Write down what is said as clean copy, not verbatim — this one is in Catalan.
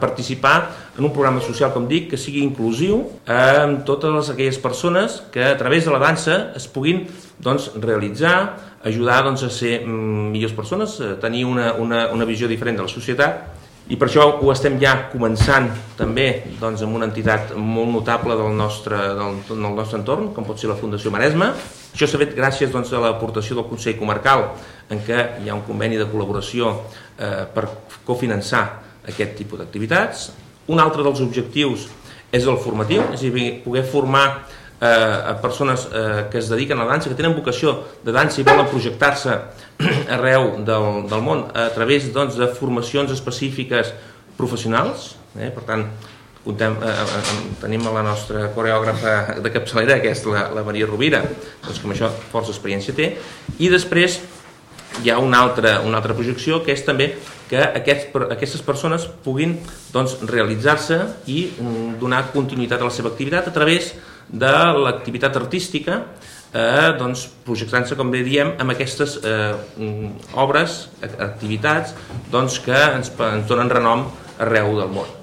participar en un programa social, com dic, que sigui inclusiu amb totes aquelles persones que a través de la dansa es puguin realitzar, ajudar a ser millors persones, tenir una visió diferent de la societat. I per això ho estem ja començant també amb una entitat molt notable del nostre entorn, com pot ser la Fundació Maresme. Això s'ha fet gràcies a l'aportació del Consell Comarcal, en què hi ha un conveni de col·laboració per cofinançar aquest tipus d'activitats. Un altre dels objectius és el formatiu, és a dir, poder formar a persones que es dediquen a la dansa, que tenen vocació de dansa i volen projectar-se arreu del món a través de formacions específiques professionals. Per tant, tenim la nostra coreògrafa de capçalera, que és la Maria Rovira, que amb això força experiència té. I després hi ha una altra projecció, que és també que aquestes persones puguin realitzar-se i donar continuïtat a la seva activitat a través de l'activitat artística, projectant-se, com bé diem, amb aquestes obres, activitats que ens donen renom arreu del món.